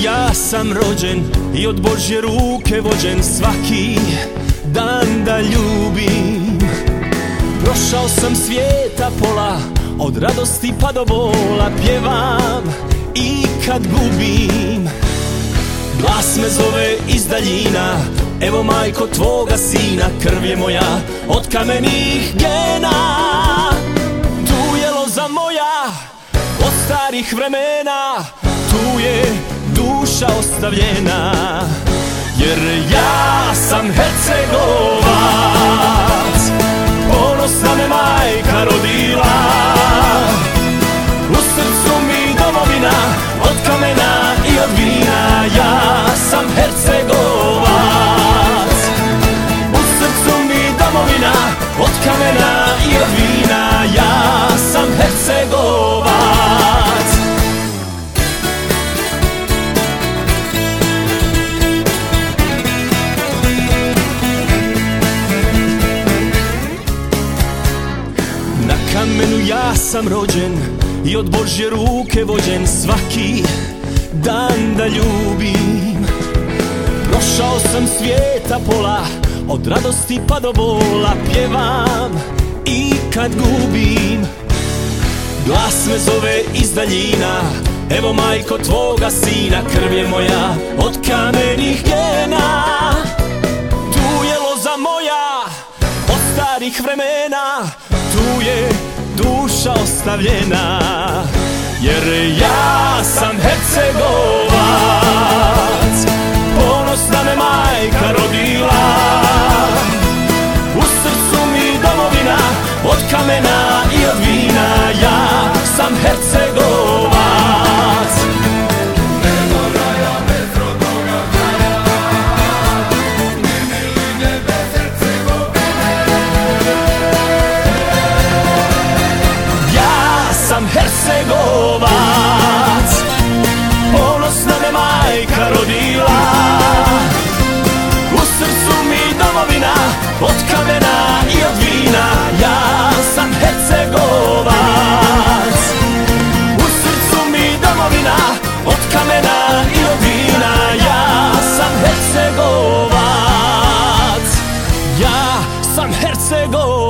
ja sam rođen i od Božje ruke vođen svaki dan da ljubim. Prošao sam svijeta pola, od radosti pa do bola, pjevam i kad gubim. Glas me zove iz daljina, evo majko tvoga sina, krv je moja od kamenih gena. Tu je loza moja od starih vremena, tu je duša ostavljena, jer ja sam Hercegovac. Ponosna me majka rodila, u srcu mi domovina od kamena i od vina. Ja sam Hercegovac, u srcu mi domovina od kamena i od vina. Ja sam Hercegovac. Na kamenu ja sam rođen i od Božje ruke vođen svaki dan da ljubim. Prošao sam svijeta pola, od radosti pa do bola, pjevam i kad gubim. Glas me zove iz daljina, evo majko tvoga sina, krv je moja od kamenih gena. Tu je loza moja od starih vremena, tu je duša ostavljena, jer ja sam Hercegovac. Ponosna me majka rodila, u srcu mi domovina od kamena i od vina. Ja sam Hercegovac. Nema raja bez rodnoga kraja, ni miline bez Hercegovine. Ja sam Hercegovac, ponosna me majka rodila, u srcu mi domovina od kamena i od vina. Ja sam Hercegovac, u srcu mi domovina od kamena i od vina. Ja sam Hercegovac, ja sam Hercegovac.